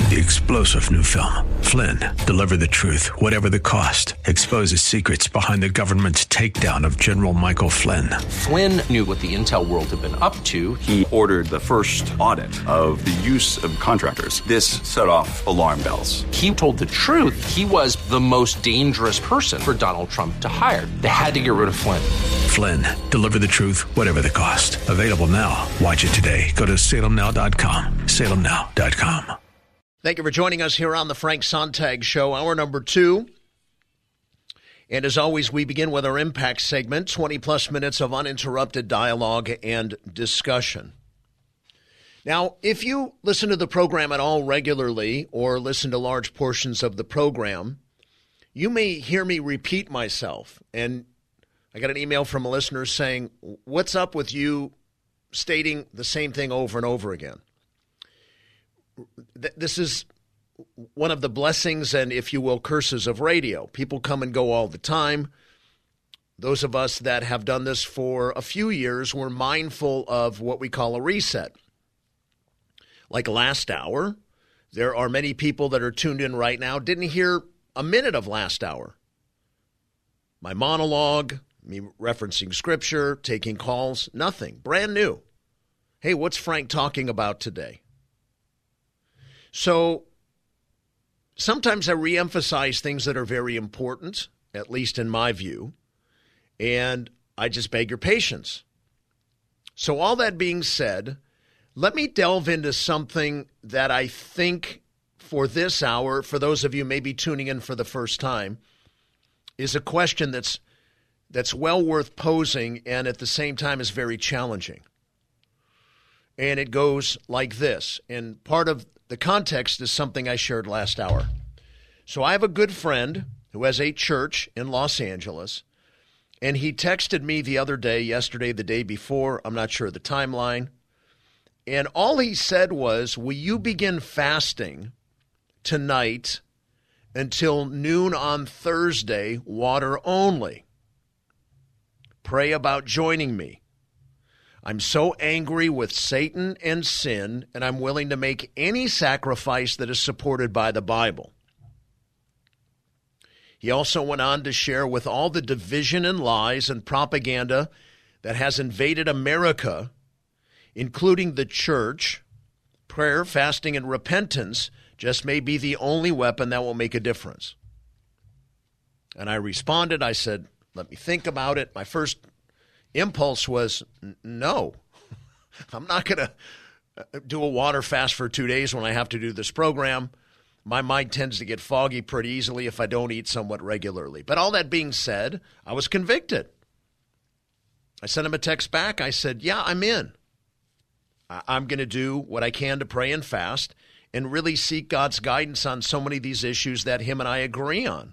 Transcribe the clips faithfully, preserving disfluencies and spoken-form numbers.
The explosive new film, Flynn, deliver the truth, whatever the cost, exposes secrets behind the government's takedown of General Michael Flynn. Flynn knew what the intel world had been up to. He ordered the first audit of the use of contractors. This set off alarm bells. He told the truth. He was the most dangerous person for Donald Trump to hire. They had to get rid of Flynn. Flynn, deliver the truth, whatever the cost. Available now. Watch it today. Go to salem now dot com. salem now dot com. Thank you for joining us here on the Frank Sontag Show, hour number two. And as always, we begin with our Impact segment, twenty-plus minutes of uninterrupted dialogue and discussion. Now, if you listen to the program at all regularly or listen to large portions of the program, you may hear me repeat myself. And I got an email from a listener saying, what's up with you stating the same thing over and over again? This is one of the blessings and, if you will, curses of radio. People come and go all the time. Those of us that have done this for a few years, we're mindful of what we call a reset. Like last hour, there are many people that are tuned in right now, didn't hear a minute of last hour. My monologue, me referencing scripture, taking calls, nothing. Brand new. Hey, what's Frank talking about today? So sometimes I reemphasize things that are very important, at least in my view, and I just beg your patience. So all that being said, let me delve into something that I think for this hour, for those of you maybe tuning in for the first time, is a question that's that's well worth posing and at the same time is very challenging. And it goes like this, and part of the context is something I shared last hour. So I have a good friend who has a church in Los Angeles, and he texted me the other day, yesterday, the day before, I'm not sure the timeline, and all he said was, will you begin fasting tonight until noon on Thursday, water only? Pray about joining me. I'm so angry with Satan and sin, and I'm willing to make any sacrifice that is supported by the Bible. He also went on to share, with all the division and lies and propaganda that has invaded America, including the church, prayer, fasting, and repentance just may be the only weapon that will make a difference. And I responded, I said, let me think about it. My first impulse was, no, I'm not going to do a water fast for two days when I have to do this program. My mind tends to get foggy pretty easily if I don't eat somewhat regularly. But all that being said, I was convicted. I sent him a text back. I said, yeah, I'm in. I'm going to do what I can to pray and fast and really seek God's guidance on so many of these issues that him and I agree on.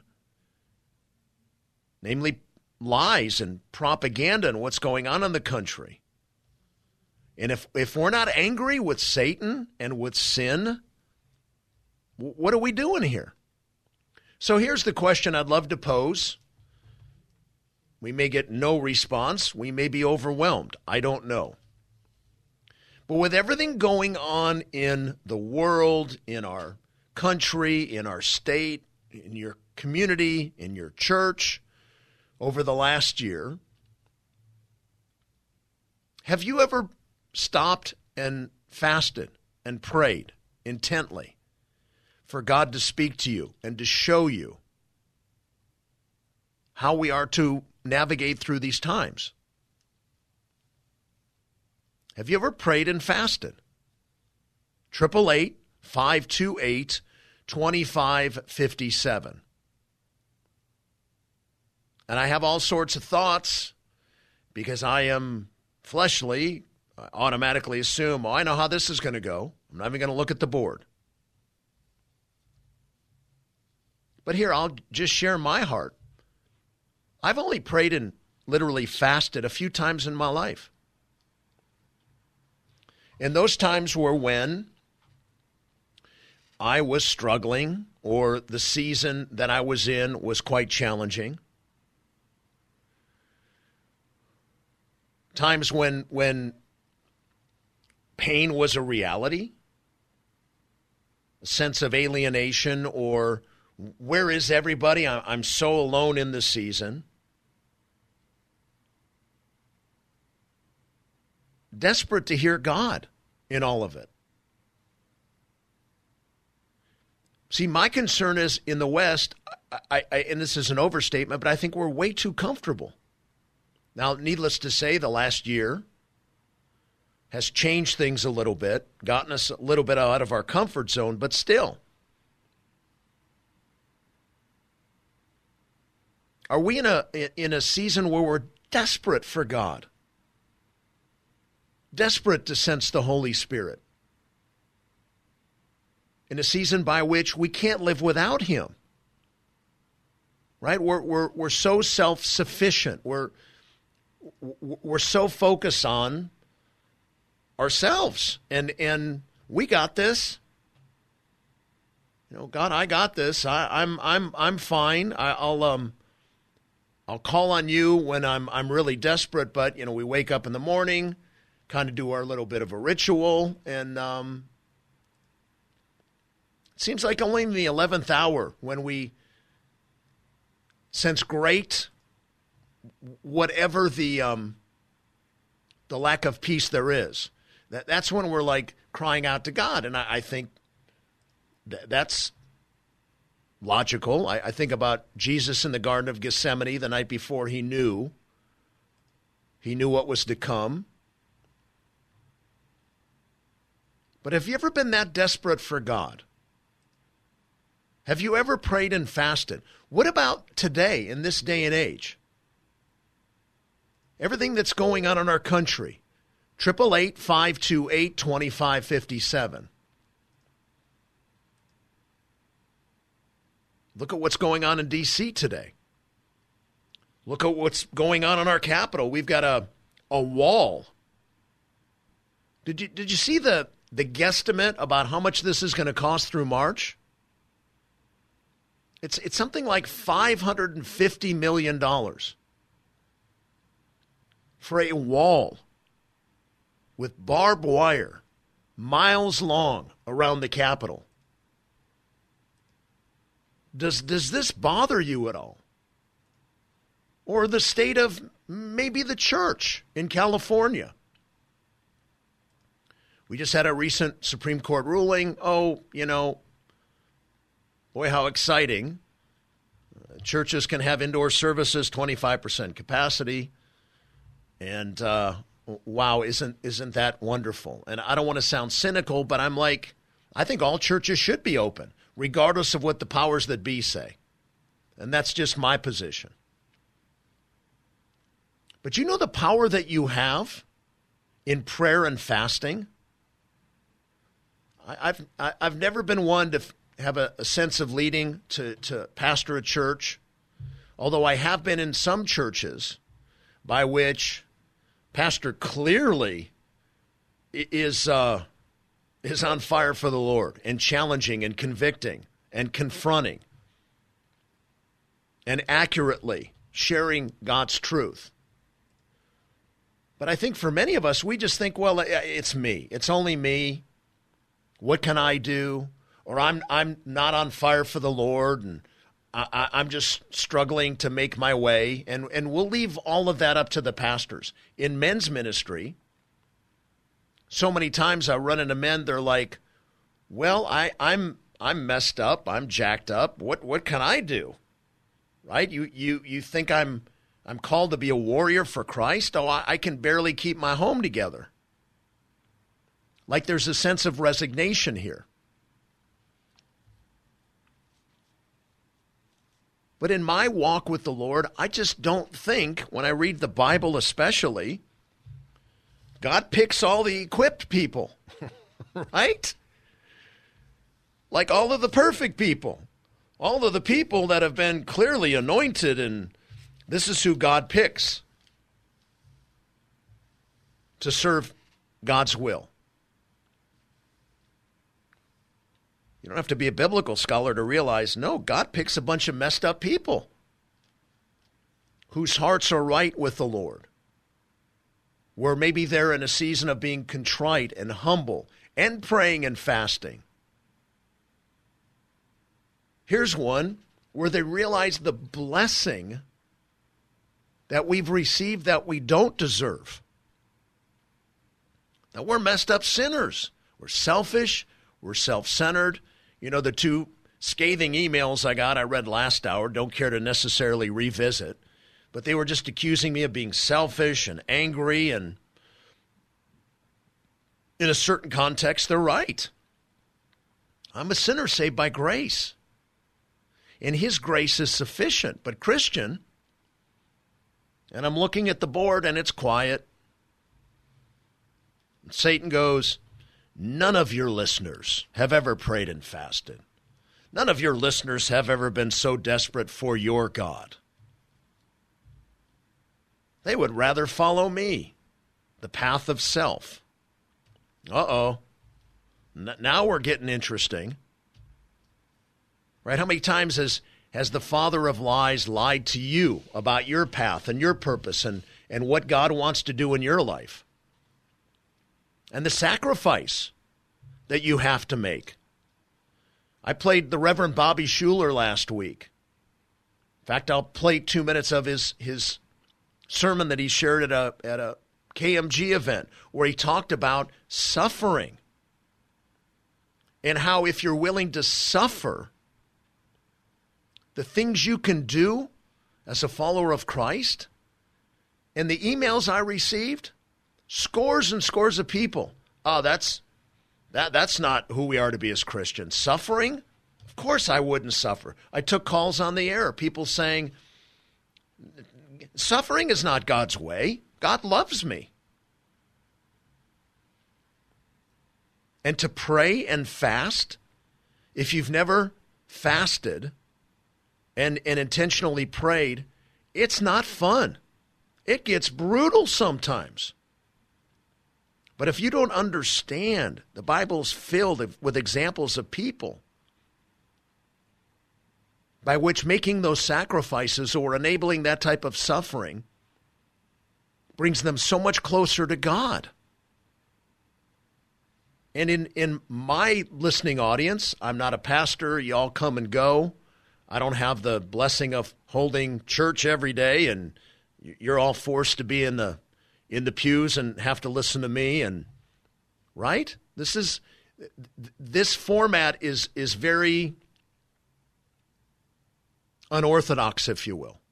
Namely, lies and propaganda and what's going on in the country. And if if we're not angry with Satan and with sin, what are we doing here? So here's the question I'd love to pose. We may get no response. We may be overwhelmed. I don't know. But with everything going on in the world, in our country, in our state, in your community, in your church, over the last year, have you ever stopped and fasted and prayed intently for God to speak to you and to show you how we are to navigate through these times? Have you ever prayed and fasted? eight eight eight, five two eight, two five five seven. And I have all sorts of thoughts because I am fleshly. I automatically assume, oh, I know how this is going to go. I'm not even going to look at the board. But here, I'll just share my heart. I've only prayed and literally fasted a few times in my life. And those times were when I was struggling or the season that I was in was quite challenging. Times when when pain was a reality, a sense of alienation or where is everybody? I'm so alone in this season. Desperate to hear God in all of it. See, my concern is in the West, I, I, and this is an overstatement, but I think we're way too comfortable. Now, needless to say, the last year has changed things a little bit, gotten us a little bit out of our comfort zone, but still. Are we in a in a season where we're desperate for God? Desperate to sense the Holy Spirit? In a season by which we can't live without Him. Right? We're we're we're so self-sufficient. We're we're so focused on ourselves. And and we got this. You know, God, I got this. I, I'm I'm I'm fine. I, I'll um I'll call on you when I'm I'm really desperate, but you know, we wake up in the morning, kind of do our little bit of a ritual, and um, it seems like only in the eleventh hour when we sense great, whatever the um, the lack of peace there is, that that's when we're like crying out to God, and I, I think th- that's. Logical. I, I think about Jesus in the Garden of Gethsemane the night before he knew. He knew what was to come. But have you ever been that desperate for God? Have you ever prayed and fasted? What about today, in this day and age? Everything that's going on in our country. eight eight eight, five two eight, two five five seven. Look at what's going on in D C today. Look at what's going on in our Capitol. We've got a a wall. Did you did you see the, the guesstimate about how much this is going to cost through March? It's it's something like five hundred fifty million dollars for a wall with barbed wire miles long around the Capitol. Does does this bother you at all? Or the state of maybe the church in California? We just had a recent Supreme Court ruling. Oh, you know, boy, how exciting. Churches can have indoor services, twenty-five percent capacity. And uh, wow, isn't isn't that wonderful? And I don't want to sound cynical, but I'm like, I think all churches should be open, regardless of what the powers that be say. And that's just my position. But you know the power that you have in prayer and fasting? I, I've I, I've never been one to f- have a, a sense of leading to, to pastor a church, although I have been in some churches by which pastor clearly is uh, is on fire for the Lord and challenging and convicting and confronting and accurately sharing God's truth. But I think for many of us, we just think, well, it's me. It's only me. What can I do? Or I'm I'm not on fire for the Lord, and I, I'm just struggling to make my way. And, and we'll leave all of that up to the pastors. In men's ministry, so many times I run into men, they're like, well, I, I'm I'm messed up. I'm jacked up. What what can I do? Right? You you you think I'm I'm called to be a warrior for Christ? Oh, I, I can barely keep my home together. Like there's a sense of resignation here. But in my walk with the Lord, I just don't think, when I read the Bible especially, God picks all the equipped people, right? Like all of the perfect people, all of the people that have been clearly anointed, and this is who God picks to serve God's will. You don't have to be a biblical scholar to realize, no, God picks a bunch of messed up people whose hearts are right with the Lord, where maybe they're in a season of being contrite and humble and praying and fasting. Here's one where they realize the blessing that we've received that we don't deserve. That we're messed up sinners. We're selfish. We're self-centered. You know, the two scathing emails I got, I read last hour, don't care to necessarily revisit. But they were just accusing me of being selfish and angry, and in a certain context, they're right. I'm a sinner saved by grace. And his grace is sufficient. But Christian, and I'm looking at the board and it's quiet. Satan goes, none of your listeners have ever prayed and fasted. None of your listeners have ever been so desperate for your God. They would rather follow me, the path of self. Uh-oh. N- now we're getting interesting. Right? How many times has, has the father of lies lied to you about your path and your purpose and, and what God wants to do in your life? And the sacrifice that you have to make. I played the Reverend Bobby Schuller last week. In fact, I'll play two minutes of his, his sermon that he shared at a, at a K M G event where he talked about suffering and how if you're willing to suffer, the things you can do as a follower of Christ. And the emails I received, scores and scores of people. Oh, that's that that's not who we are to be as Christians. Suffering? Of course I wouldn't suffer. I took calls on the air, people saying, suffering is not God's way. God loves me. And to pray and fast, if you've never fasted and, and intentionally prayed, it's not fun. It gets brutal sometimes. But if you don't understand, the Bible's filled with examples of people by which making those sacrifices or enabling that type of suffering brings them so much closer to God. And in, in my listening audience, I'm not a pastor. You all come and go. I don't have the blessing of holding church every day, and you're all forced to be in the in the pews and have to listen to me. And right? This is this format is is very unorthodox, if you will.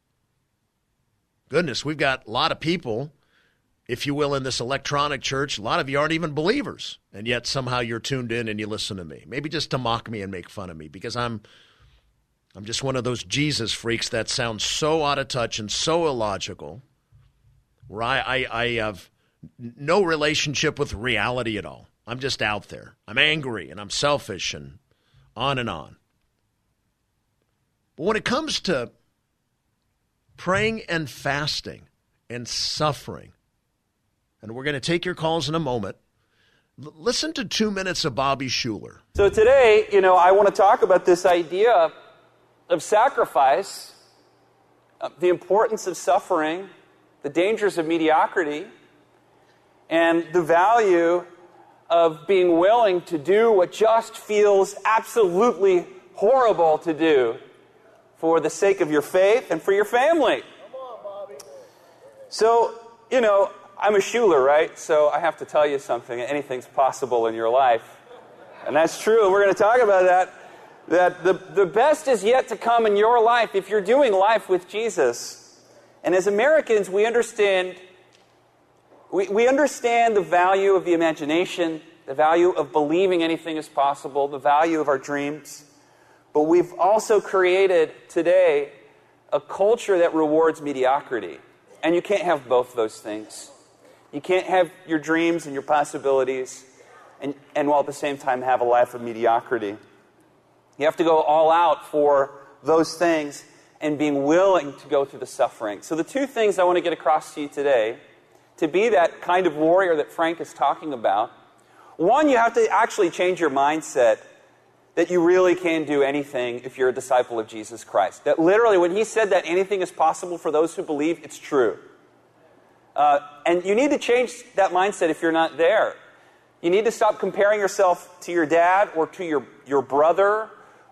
Goodness, we've got a lot of people, if you will, in this electronic church. A lot of you aren't even believers, and yet somehow you're tuned in and you listen to me. Maybe just to mock me and make fun of me, because I'm I'm just one of those Jesus freaks that sounds so out of touch and so illogical, where I, I, I have no relationship with reality at all. I'm just out there. I'm angry and I'm selfish and on and on. But when it comes to praying and fasting and suffering, and we're going to take your calls in a moment, L- listen to two minutes of Bobby Schuller. So today, you know, I want to talk about this idea of sacrifice, uh, the importance of suffering, the dangers of mediocrity, and the value of being willing to do what just feels absolutely horrible to do for the sake of your faith and for your family. Come on, Bobby. So, you know, I'm a Schuller, right? So I have to tell you something. Anything's possible in your life. And that's true, and we're going to talk about that. That the, the best is yet to come in your life if you're doing life with Jesus. And as Americans, we understand we, we understand the value of the imagination, the value of believing anything is possible, the value of our dreams. But we've also created today a culture that rewards mediocrity. And you can't have both those things. You can't have your dreams and your possibilities and, and while at the same time have a life of mediocrity. You have to go all out for those things and being willing to go through the suffering. So the two things I want to get across to you today, to be that kind of warrior that Frank is talking about, one, you have to actually change your mindset that you really can do anything if you're a disciple of Jesus Christ. That literally, when he said that anything is possible for those who believe, it's true. Uh, and you need to change that mindset if you're not there. You need to stop comparing yourself to your dad or to your, your brother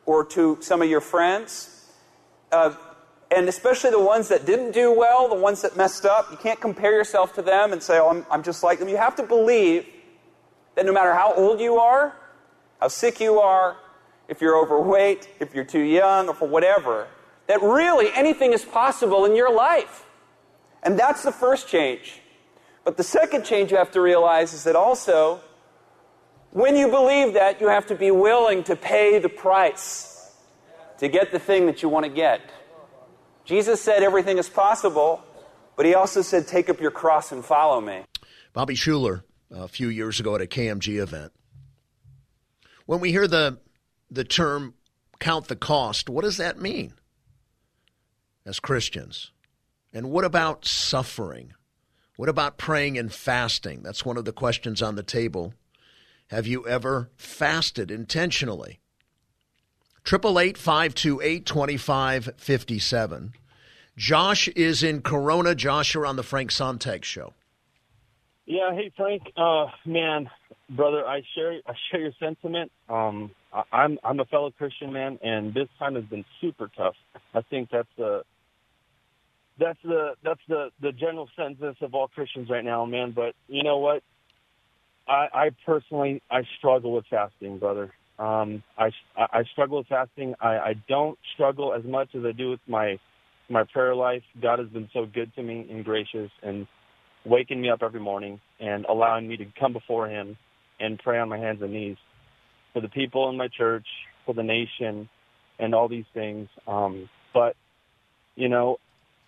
or to some of your friends, uh, and especially the ones that didn't do well, the ones that messed up. You can't compare yourself to them and say, oh, I'm, I'm just like them. You have to believe that no matter how old you are, how sick you are, if you're overweight, if you're too young, or for whatever, that really anything is possible in your life. And that's the first change. But the second change you have to realize is that also, when you believe that, you have to be willing to pay the price to get the thing that you want to get. Jesus said everything is possible, but he also said, take up your cross and follow me. Bobby Schuller, a few years ago at a K M G event. When we hear the the term count the cost, what does that mean as Christians? And what about suffering? What about praying and fasting? That's one of the questions on the table. Have you ever fasted intentionally? eight eight eight, five two eight, two five five seven. Josh is in Corona. Josh, you're on the Frank Sontag Show. Yeah, hey Frank, uh, man, brother, I share I share your sentiment. Um, I, I'm I'm a fellow Christian, man, and this time has been super tough. I think that's the that's the that's the, the general census of all Christians right now, man. But you know what? I, I personally I struggle with fasting, brother. Um, I, I struggle with fasting. I, I don't struggle as much as I do with my my prayer life. God has been so good to me and gracious and waking me up every morning and allowing me to come before him and pray on my hands and knees for the people in my church, for the nation, and all these things. Um, but, you know,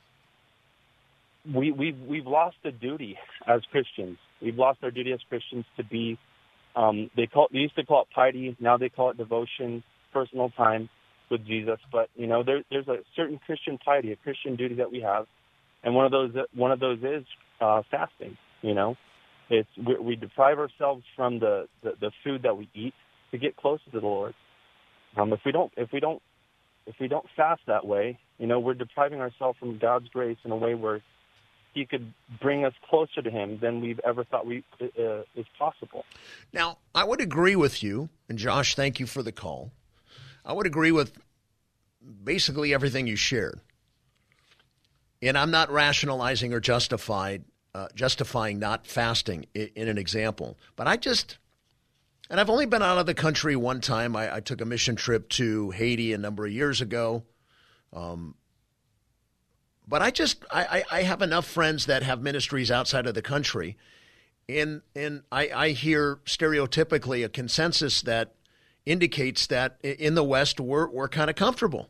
we, we've, we've lost a duty as Christians. We've lost our duty as Christians to be Um, they call they used to call it piety. Now they call it devotion, personal time with Jesus. But you know, there, there's a certain Christian piety, a Christian duty that we have, and one of those one of those is uh, fasting. You know, it's we, we deprive ourselves from the, the, the food that we eat to get closer to the Lord. Um, if we don't if we don't if we don't fast that way, you know, we're depriving ourselves from God's grace in a way where he could bring us closer to him than we've ever thought we uh, is possible. Now, I would agree with you, and Josh, thank you for the call. I would agree with basically everything you shared. And I'm not rationalizing or justified, uh, justifying not fasting in, in an example. But I just, and I've only been out of the country one time. I, I took a mission trip to Haiti a number of years ago. Um But I just I, I have enough friends that have ministries outside of the country, and and I, I hear stereotypically a consensus that indicates that in the West we're we're kind of comfortable.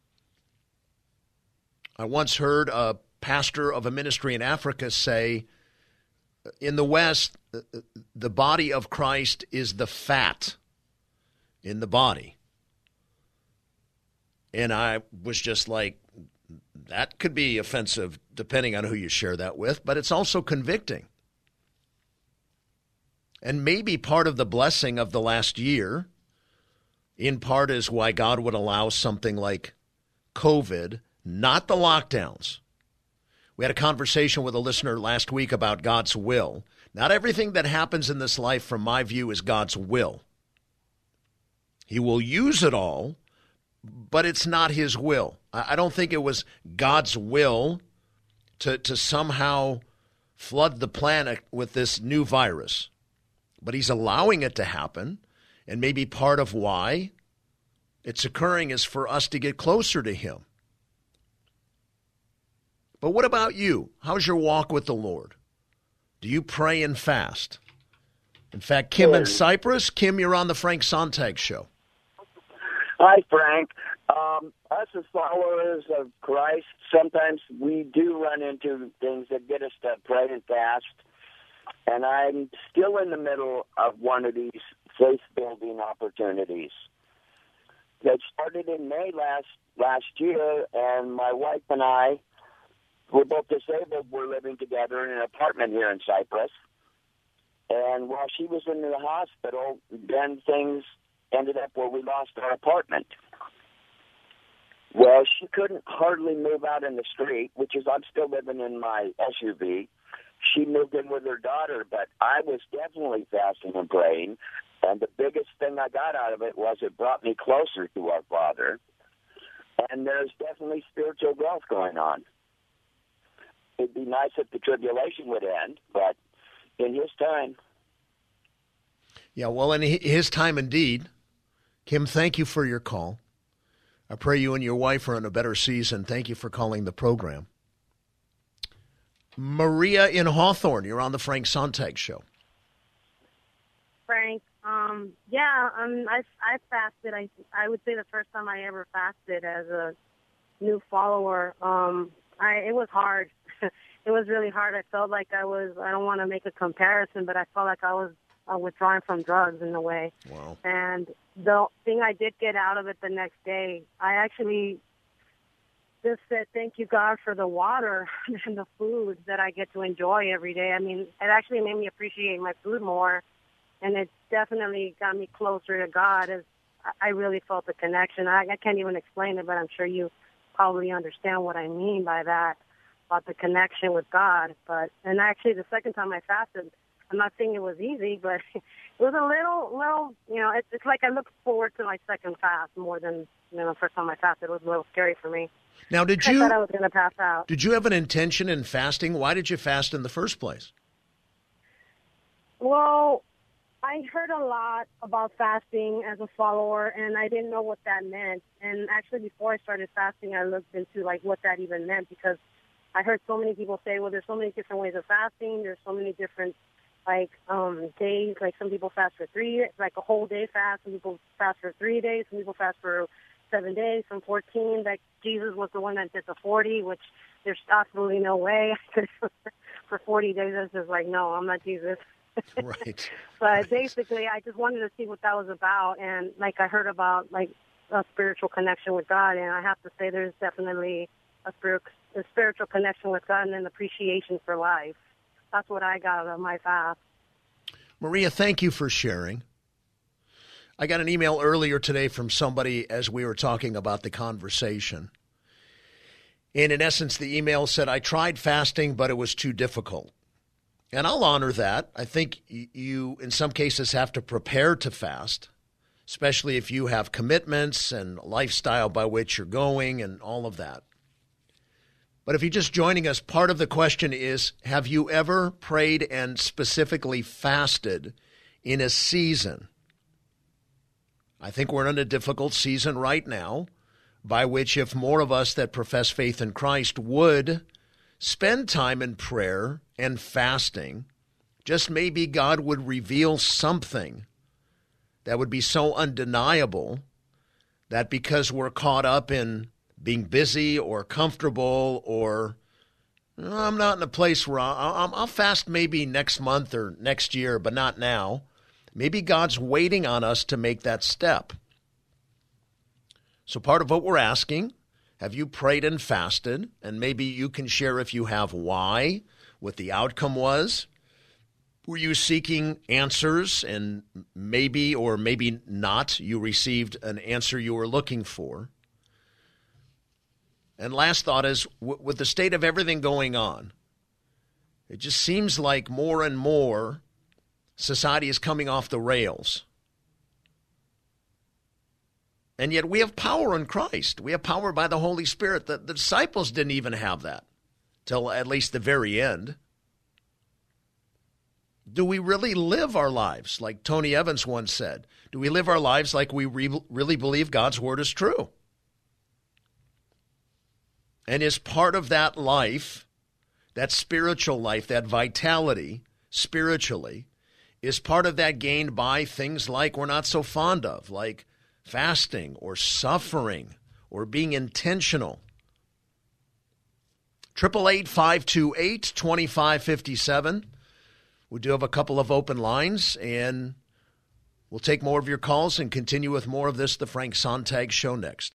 I once heard a pastor of a ministry in Africa say, in the West, the body of Christ is the fat in the body. And I was just like, that could be offensive depending on who you share that with, but it's also convicting. And maybe part of the blessing of the last year, in part, is why God would allow something like COVID, not the lockdowns. We had a conversation with a listener last week about God's will. Not everything that happens in this life, from my view, is God's will. He will use it all, but it's not his will. I don't think it was God's will to, to somehow flood the planet with this new virus. But he's allowing it to happen, and maybe part of why it's occurring is for us to get closer to him. But what about you? How's your walk with the Lord? Do you pray and fast? In fact, Kim in Cyprus. Kim, you're on the Frank Sontag Show. Hi, Frank. Um, us as followers of Christ, sometimes we do run into things that get us to pray and fast. And I'm still in the middle of one of these faith-building opportunities. That started in May last last year, and my wife and I, we're both disabled. We're living together in an apartment here in Cyprus. And while she was in the hospital, then things ended up where we lost our apartment. Well, she couldn't hardly move out in the street, which is I'm still living in my S U V. She moved in with her daughter, but I was definitely fasting and praying. And the biggest thing I got out of it was it brought me closer to our Father. And there's definitely spiritual growth going on. It'd be nice if the tribulation would end, but in His time. Yeah, well, in His time indeed. Kim, thank you for your call. I pray you and your wife are in a better season. Thank you for calling the program. Maria in Hawthorne, you're on the Frank Sontag Show. Frank, um, yeah, um, I, I fasted. I, I would say the first time I ever fasted as a new follower. Um, I, it was hard. It was really hard. I felt like I was, I don't want to make a comparison, but I felt like I was uh, withdrawing from drugs in a way. Wow. And the thing I did get out of it the next day, I actually just said, thank you, God, for the water and the food that I get to enjoy every day. I mean, it actually made me appreciate my food more, and it definitely got me closer to God. As I really felt the connection. I, I can't even explain it, but I'm sure you probably understand what I mean by that, about the connection with God. But and actually, the second time I fasted, I'm not saying it was easy, but it was a little, little, you know, it's, it's like I look forward to my second fast more than, you know, the first time I fasted. It was a little scary for me. Now, did I you? thought I was going to pass out. Did you have an intention in fasting? Why did you fast in the first place? Well, I heard a lot about fasting as a follower, and I didn't know what that meant. And actually, before I started fasting, I looked into like what that even meant, because I heard so many people say, well, there's so many different ways of fasting. There's so many different like um, days. Like some people fast for three, like a whole day fast. Some people fast for three days. Some people fast for seven days, from fourteen. Like Jesus was the one that did the forty, which there's absolutely no way for forty days. I was just like, no, I'm not Jesus. Right. But right. basically, I just wanted to see what that was about, and like I heard about like a spiritual connection with God, and I have to say, there's definitely a spirit, a spiritual connection with God, and an appreciation for life. That's what I got out of my fast. Maria, thank you for sharing. I got an email earlier today from somebody as we were talking about the conversation. And in essence, the email said, I tried fasting, but it was too difficult. And I'll honor that. I think you, in some cases, have to prepare to fast, especially if you have commitments and lifestyle by which you're going and all of that. But if you're just joining us, part of the question is, have you ever prayed and specifically fasted in a season? I think we're in a difficult season right now, by which if more of us that profess faith in Christ would spend time in prayer and fasting, just maybe God would reveal something that would be so undeniable that because we're caught up in being busy or comfortable or I'm not in a place where I'll, I'll fast maybe next month or next year, but not now. Maybe God's waiting on us to make that step. So part of what we're asking, have you prayed and fasted? And maybe you can share, if you have, why, what the outcome was. Were you seeking answers and maybe or maybe not you received an answer you were looking for? And last thought is, w- with the state of everything going on, it just seems like more and more society is coming off the rails. And yet we have power in Christ. We have power by the Holy Spirit. The, the disciples didn't even have that till at least the very end. Do we really live our lives like Tony Evans once said? Do we live our lives like we re- really believe God's word is true? And is part of that life, that spiritual life, that vitality spiritually, is part of that gained by things like we're not so fond of, like fasting or suffering or being intentional. eight eight eight, five two eight, two five five seven. We do have a couple of open lines, and we'll take more of your calls and continue with more of this, The Frank Sontag Show, next.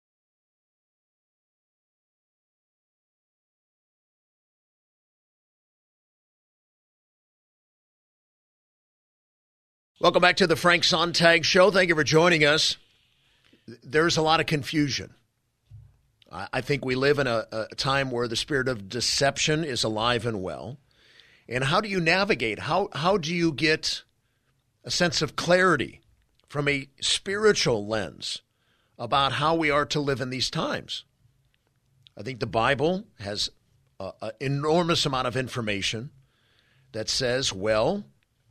Welcome back to The Frank Sontag Show. Thank you for joining us. There's a lot of confusion. I think we live in a, a time where the spirit of deception is alive and well. And how do you navigate? How how do you get a sense of clarity from a spiritual lens about how we are to live in these times. I think the Bible has an enormous amount of information that says, well,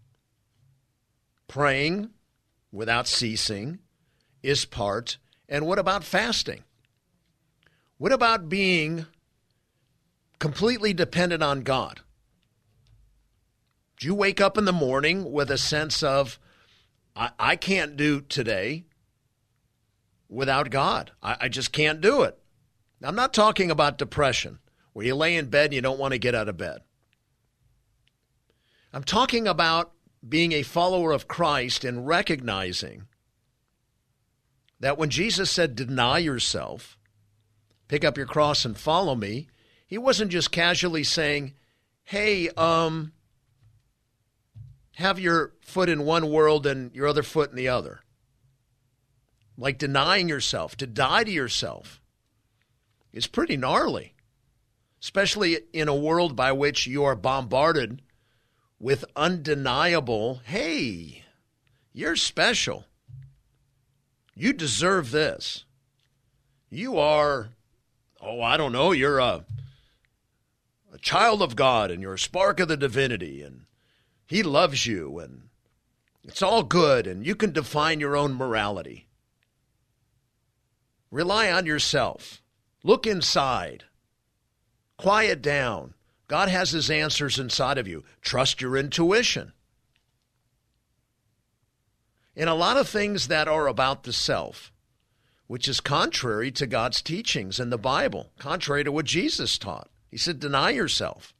praying without ceasing is part. And what about fasting? What about being completely dependent on God? Do you wake up in the morning with a sense of, I, I can't do today without God. I, I just can't do it. I'm not talking about depression, where you lay in bed and you don't want to get out of bed. I'm talking about being a follower of Christ and recognizing that when Jesus said, deny yourself, pick up your cross and follow me, he wasn't just casually saying, hey, um, have your foot in one world and your other foot in the other. Like denying yourself, to die to yourself is pretty gnarly, especially in a world by which you are bombarded with undeniable, hey, you're special. You deserve this. You are, oh, I don't know, you're a, a child of God and you're a spark of the divinity and he loves you and it's all good and you can define your own morality. Rely on yourself. Look inside. Quiet down. God has his answers inside of you. Trust your intuition. And a lot of things that are about the self, which is contrary to God's teachings in the Bible, contrary to what Jesus taught. He said, deny yourself.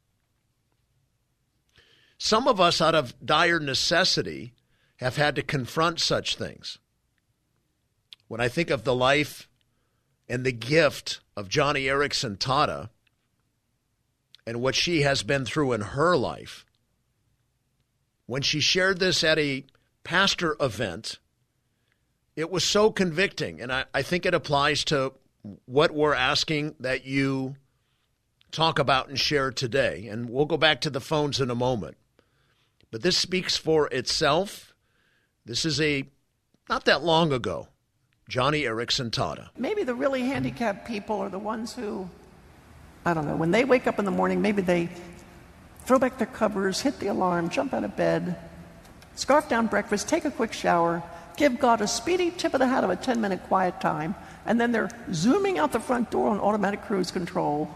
Some of us, out of dire necessity, have had to confront such things. When I think of the life and the gift of Joni Eareckson Tada and what she has been through in her life, when she shared this at a pastor event, it was so convicting. And I, I think it applies to what we're asking that you talk about and share today. And we'll go back to the phones in a moment. But this speaks for itself. This is a, not that long ago, Joni Eareckson Tada. Maybe the really handicapped people are the ones who, I don't know, when they wake up in the morning, maybe they throw back their covers, hit the alarm, jump out of bed, scarf down breakfast, take a quick shower, give God a speedy tip of the hat of a ten-minute quiet time, and then they're zooming out the front door on automatic cruise control.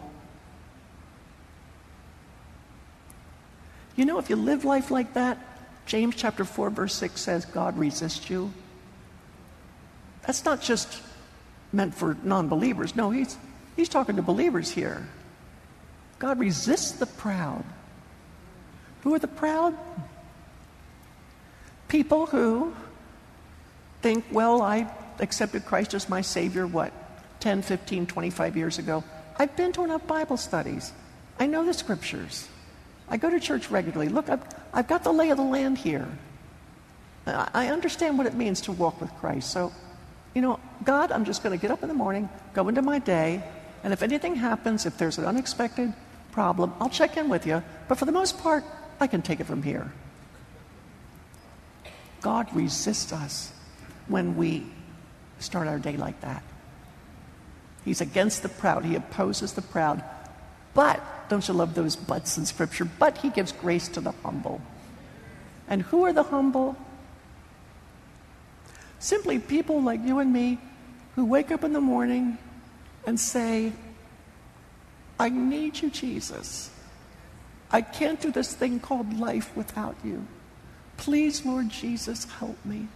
You know, if you live life like that, James chapter four, verse six says, God resists you. That's not just meant for non-believers. No, he's, he's talking to believers here. God resists the proud. Who are the proud? People who think, well, I accepted Christ as my Savior, what, ten, fifteen, twenty-five years ago. I've been to enough Bible studies. I know the scriptures. I go to church regularly. Look, I've, I've got the lay of the land here. I, I understand what it means to walk with Christ. So, you know, God, I'm just going to get up in the morning, go into my day, and if anything happens, if there's an unexpected problem, I'll check in with you. But for the most part, I can take it from here. God resists us when we start our day like that. He's against the proud. He opposes the proud. But, don't you love those buts in Scripture? But he gives grace to the humble. And who are the humble? Simply people like you and me who wake up in the morning and say, I need you, Jesus. I can't do this thing called life without you. Please, Lord Jesus, help me.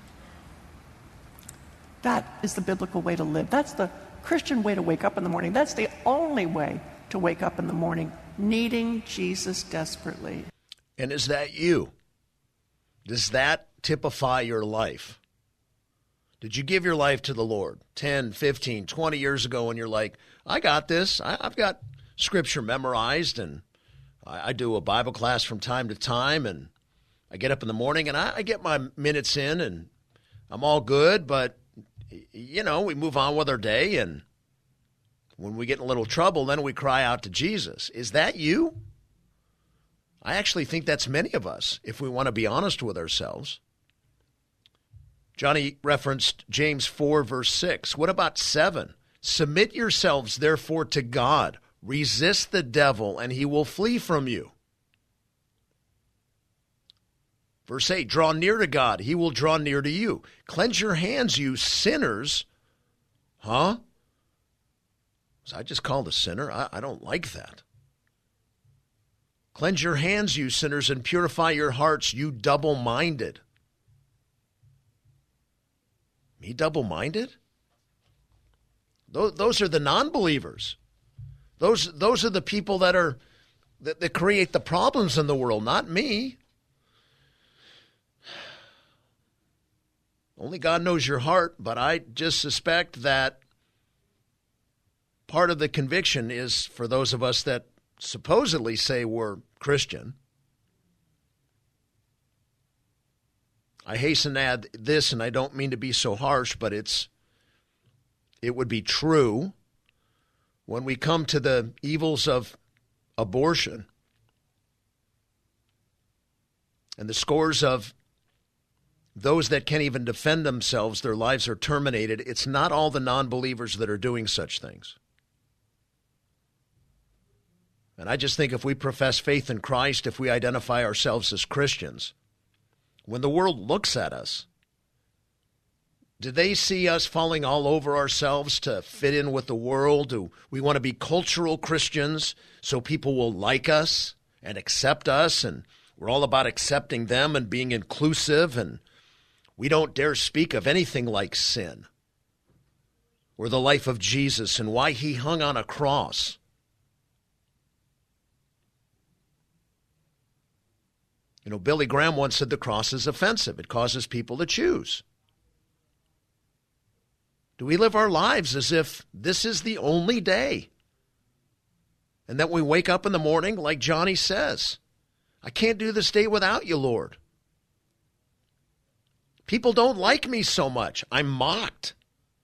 That is the biblical way to live. That's the Christian way to wake up in the morning. That's the only way to wake up in the morning, needing Jesus desperately. And is that you? Does that typify your life? Did you give your life to the Lord ten, fifteen, twenty years ago and you're like, I got this. I, I've got Scripture memorized and I, I do a Bible class from time to time and I get up in the morning and I, I get my minutes in and I'm all good, but, you know, we move on with our day and when we get in a little trouble, then we cry out to Jesus. Is that you? I actually think that's many of us, if we want to be honest with ourselves. Johnny referenced James four, verse six. What about seven? Submit yourselves, therefore, to God. Resist the devil, and he will flee from you. Verse eight, draw near to God. He will draw near to you. Cleanse your hands, you sinners. Huh? Was I just called a sinner? I, I don't like that. Cleanse your hands, you sinners, and purify your hearts, you double-minded. Me double-minded? Those, those are the non-believers. Those, those are the people that are that, that create the problems in the world, not me. Only God knows your heart, but I just suspect that part of the conviction is for those of us that supposedly say we're Christian. I hasten to add this, and I don't mean to be so harsh, but it's it would be true when we come to the evils of abortion and the scores of those that can't even defend themselves, their lives are terminated. It's not all the non-believers that are doing such things. And I just think if we profess faith in Christ, if we identify ourselves as Christians, when the world looks at us, do they see us falling all over ourselves to fit in with the world? Do we want to be cultural Christians so people will like us and accept us, and we're all about accepting them and being inclusive, and we don't dare speak of anything like sin or the life of Jesus and why he hung on a cross? You know, Billy Graham once said the cross is offensive. It causes people to choose. Do we live our lives as if this is the only day? And that we wake up in the morning like Johnny says, I can't do this day without you, Lord. People don't like me so much. I'm mocked.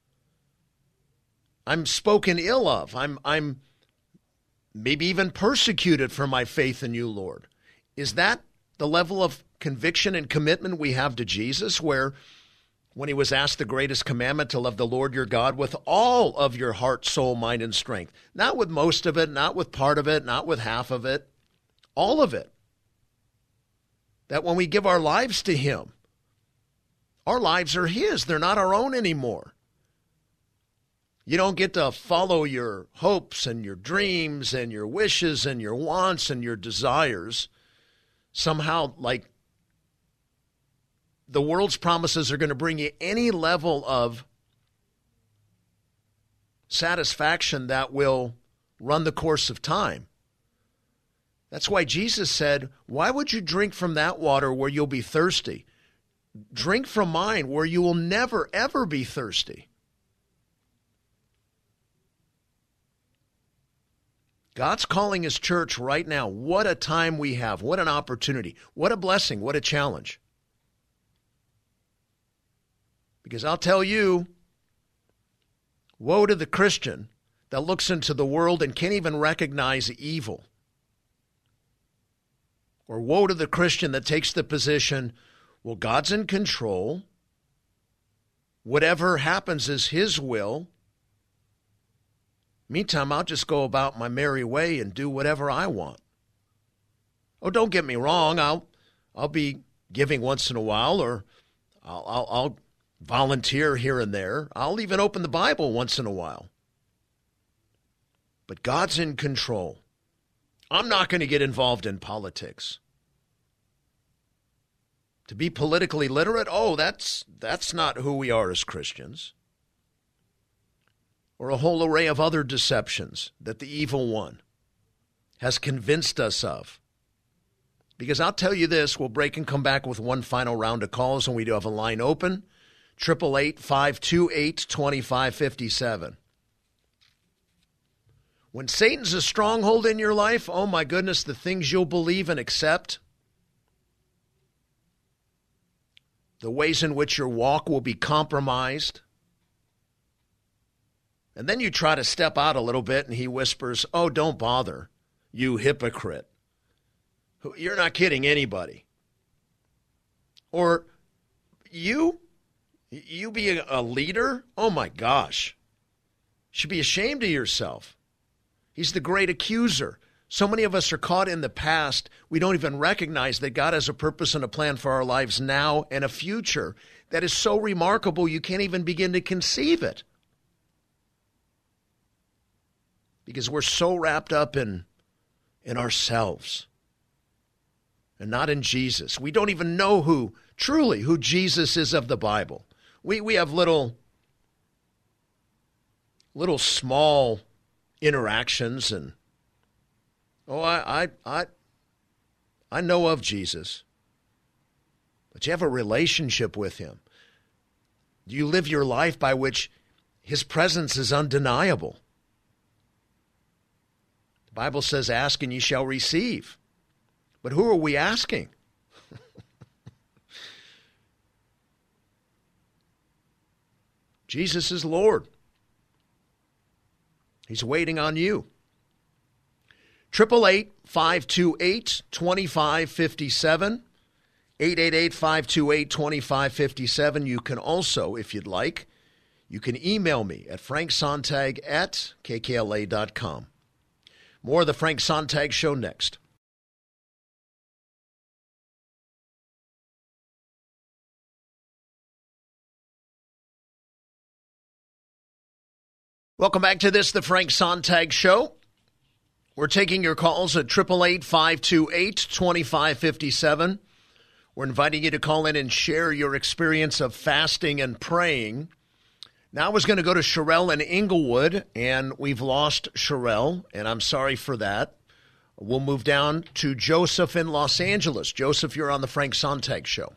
I'm spoken ill of. I'm, I'm maybe even persecuted for my faith in you, Lord. Is that the level of conviction and commitment we have to Jesus, where when he was asked the greatest commandment to love the Lord your God with all of your heart, soul, mind, and strength, not with most of it, not with part of it, not with half of it, all of it, that when we give our lives to him, our lives are his. They're not our own anymore. You don't get to follow your hopes and your dreams and your wishes and your wants and your desires somehow, like the world's promises are going to bring you any level of satisfaction that will run the course of time. That's why Jesus said, why would you drink from that water where you'll be thirsty? Drink from mine where you will never, ever be thirsty. God's calling his church right now. What a time we have. What an opportunity. What a blessing. What a challenge. Because I'll tell you, woe to the Christian that looks into the world and can't even recognize evil. Or woe to the Christian that takes the position, well, God's in control. Whatever happens is his will. Meantime, I'll just go about my merry way and do whatever I want. Oh, don't get me wrong. I'll I'll be giving once in a while, or I'll, I'll, I'll volunteer here and there. I'll even open the Bible once in a while. But God's in control. I'm not going to get involved in politics. To be politically literate, oh, that's that's not who we are as Christians. Or a whole array of other deceptions that the evil one has convinced us of. Because I'll tell you this, we'll break and come back with one final round of calls, and we do have a line open, eight eight eight, five two eight, two five five seven. When Satan's a stronghold in your life, oh my goodness, the things you'll believe and accept, the ways in which your walk will be compromised. And then you try to step out a little bit and he whispers, oh, don't bother, you hypocrite. You're not kidding anybody. Or you, You be a leader? Oh, my gosh. You should be ashamed of yourself. He's the great accuser. So many of us are caught in the past. We don't even recognize that God has a purpose and a plan for our lives now and a future that is so remarkable you can't even begin to conceive it. Because we're so wrapped up in, in ourselves and not in Jesus. We don't even know who, truly, who Jesus is of the Bible. We we have little, little small interactions and Oh, I, I, I, I know of Jesus, but you have a relationship with him. You live your life by which his presence is undeniable. The Bible says, ask and you shall receive. But who are we asking? Jesus is Lord. He's waiting on you. Triple eight five two eight twenty five fifty seven, eight eight eight five two eight twenty five fifty seven. You can also, if you'd like, you can email me at frank sontag at k k l a dot com. More of the Frank Sontag Show next. Welcome back to this, the Frank Sontag Show. We're taking your calls at eight eight eight five two eight two five five seven. We're inviting you to call in and share your experience of fasting and praying. Now I was going to go to Sherelle in Inglewood, and we've lost Sherelle, and I'm sorry for that. We'll move down to Joseph in Los Angeles. Joseph, you're on the Frank Sontag Show.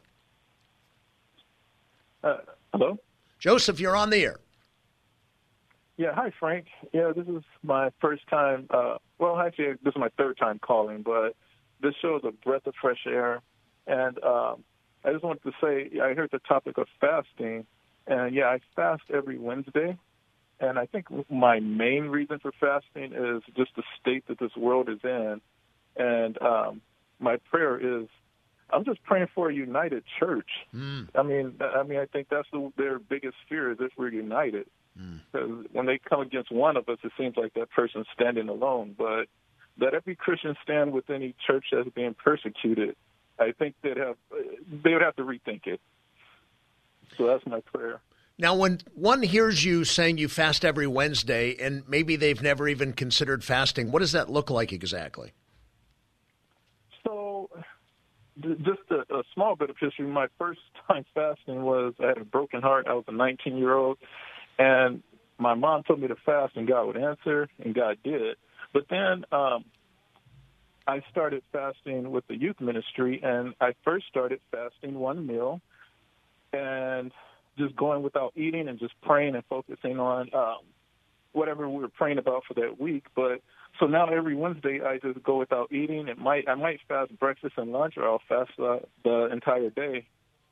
Uh, hello? Joseph, you're on the air. Yeah, hi, Frank. Yeah, this is my first time. Uh, well, actually, this is my third time calling, but this show is a breath of fresh air. And um, I just wanted to say, I heard the topic of fasting, and, yeah, I fast every Wednesday. And I think my main reason for fasting is just the state that this world is in. And um, my prayer is, I'm just praying for a united church. Mm. I mean, I mean, I think that's the, their biggest fear is if we're united. Because mm. when they come against one of us, it seems like that person's standing alone. But that every Christian stand with any church that's being persecuted, I think they'd have they would have to rethink it. So that's my prayer. Now, when one hears you saying you fast every Wednesday, and maybe they've never even considered fasting, what does that look like exactly? So, just a, a small bit of history. My first time fasting was I had a broken heart. I was a nineteen-year-old. And my mom told me to fast, and God would answer, and God did. But then um, I started fasting with the youth ministry, and I first started fasting one meal and just going without eating and just praying and focusing on um, whatever we were praying about for that week. But so now every Wednesday I just go without eating. It might I might fast breakfast and lunch, or I'll fast uh, the entire day.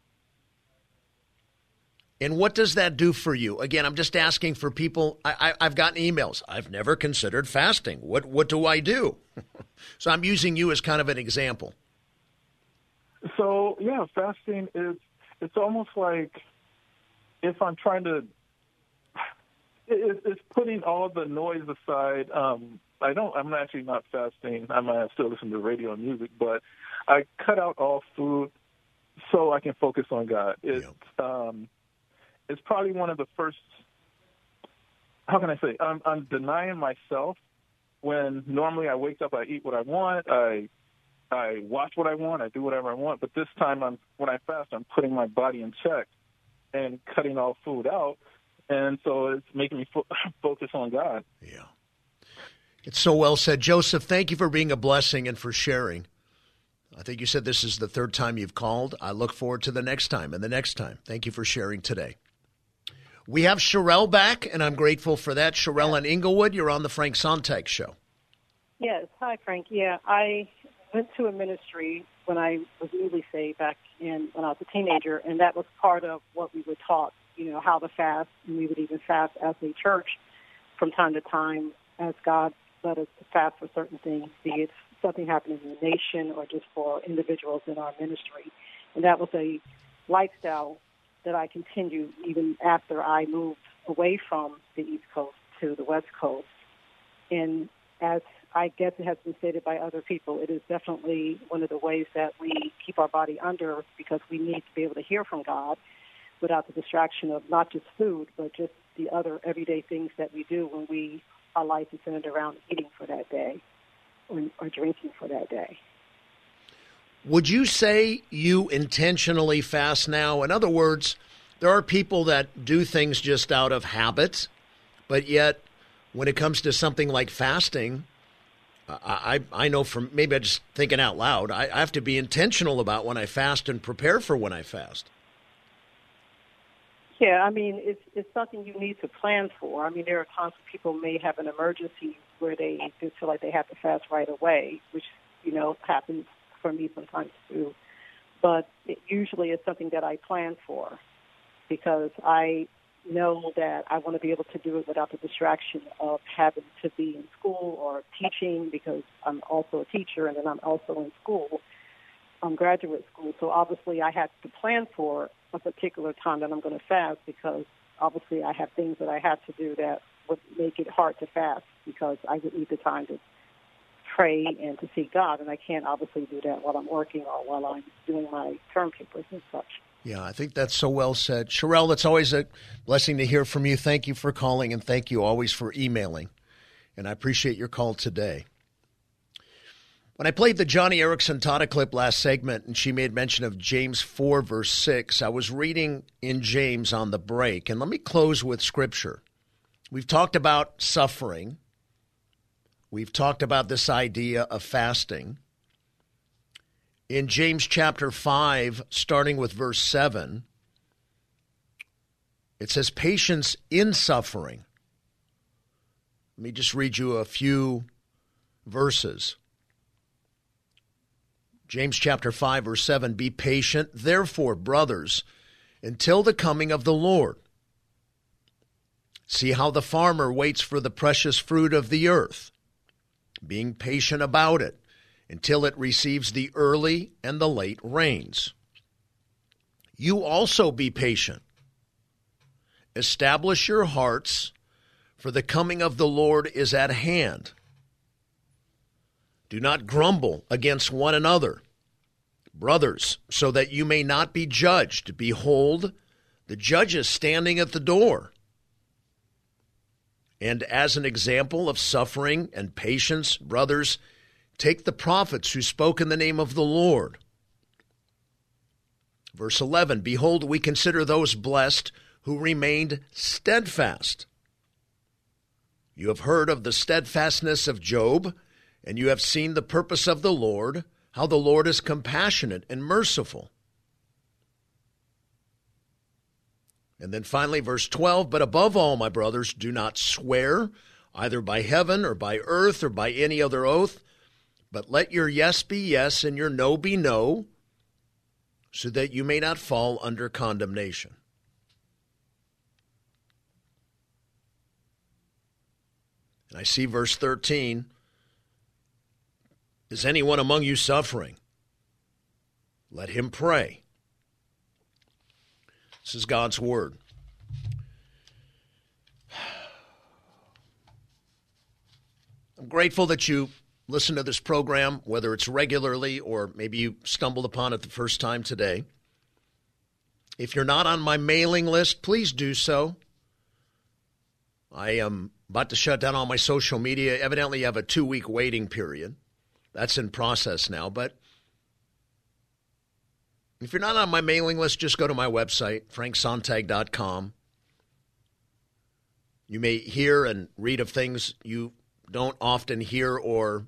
And what does that do for you? Again, I'm just asking for people. I, I, I've gotten emails. I've never considered fasting. What what do I do? So I'm using you as kind of an example. So, yeah, fasting is, it's almost like if I'm trying to, it, it's putting all the noise aside. Um, I don't, I'm actually not fasting. I might still listen to radio and music, but I cut out all food so I can focus on God. It's, yep. um, It's probably one of the first, how can I say, I'm, I'm denying myself when normally I wake up, I eat what I want, I I watch what I want, I do whatever I want, but this time I'm when I fast, I'm putting my body in check and cutting all food out, and so it's making me fo- focus on God. Yeah. It's so well said. Joseph, thank you for being a blessing and for sharing. I think you said this is the third time you've called. I look forward to the next time and the next time. Thank you for sharing today. We have Sherelle back, and I'm grateful for that. Sherelle in Inglewood, you're on the Frank Sontag Show. Yes. Hi, Frank. Yeah, I went to a ministry when I was newly saved back in when I was a teenager, and that was part of what we were taught, you know, how to fast, and we would even fast as a church from time to time as God led us to fast for certain things, be it something happening in the nation or just for individuals in our ministry. And that was a lifestyle that I continued even after I moved away from the East Coast to the West Coast. And as I guess it has been stated by other people, it is definitely one of the ways that we keep our body under, because we need to be able to hear from God without the distraction of not just food, but just the other everyday things that we do when we our life is centered around eating for that day or, or drinking for that day. Would you say you intentionally fast now? In other words, there are people that do things just out of habit, but yet when it comes to something like fasting, I, I, I know from maybe I'm just thinking out loud, I, I have to be intentional about when I fast and prepare for when I fast. Yeah, I mean, it's it's something you need to plan for. I mean, there are times when people may have an emergency where they just feel like they have to fast right away, which, you know, happens for me sometimes too. But it usually is something that I plan for, because I know that I want to be able to do it without the distraction of having to be in school or teaching, because I'm also a teacher and then I'm also in school, um, graduate school. So obviously I had to plan for a particular time that I'm going to fast, because obviously I have things that I have to do that would make it hard to fast, because I would need the time to pray and to seek God, and I can't obviously do that while I'm working or while I'm doing my term papers and such. Yeah, I think that's so well said. Sherelle, it's always a blessing to hear from you. Thank you for calling, and thank you always for emailing. And I appreciate your call today. When I played the Johnny Erickson Tata clip last segment, and she made mention of James four, verse six, I was reading in James on the break. And let me close with Scripture. We've talked about suffering. We've talked about this idea of fasting. In James chapter five, starting with verse seven, it says, patience in suffering. Let me just read you a few verses. James chapter five, verse seven, be patient, therefore, brothers, until the coming of the Lord. See how the farmer waits for the precious fruit of the earth, being patient about it, until it receives the early and the late rains. You also be patient. Establish your hearts, for the coming of the Lord is at hand. Do not grumble against one another, brothers, so that you may not be judged. Behold, the judge is standing at the door. And as an example of suffering and patience, brothers, take the prophets who spoke in the name of the Lord. Verse eleven, behold, we consider those blessed who remained steadfast. You have heard of the steadfastness of Job, and you have seen the purpose of the Lord, how the Lord is compassionate and merciful. And then finally, verse twelve, but above all, my brothers, do not swear, either by heaven or by earth or by any other oath, but let your yes be yes and your no be no, so that you may not fall under condemnation. And I see verse thirteen, is anyone among you suffering? Let him pray. This is God's word. I'm grateful that you listen to this program, whether it's regularly or maybe you stumbled upon it the first time today. If you're not on my mailing list, please do so. I am about to shut down all my social media. Evidently, you have a two-week waiting period. That's in process now. But if you're not on my mailing list, just go to my website, frank sontag dot com. You may hear and read of things you don't often hear or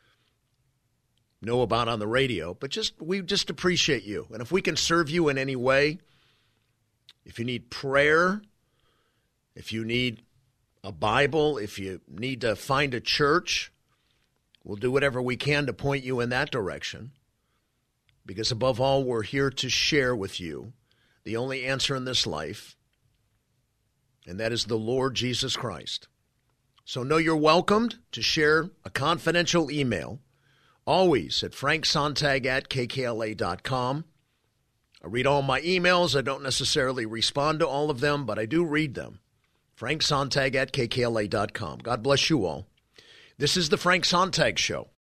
know about on the radio, but just we just appreciate you. And if we can serve you in any way, if you need prayer, if you need a Bible, if you need to find a church, we'll do whatever we can to point you in that direction. Because above all, we're here to share with you the only answer in this life, and that is the Lord Jesus Christ. So know you're welcomed to share a confidential email, always at frank sontag at k k l a dot com. I read all my emails. I don't necessarily respond to all of them, but I do read them. Frank Sontag at K K L A dot com. God bless you all. This is the Frank Sontag Show.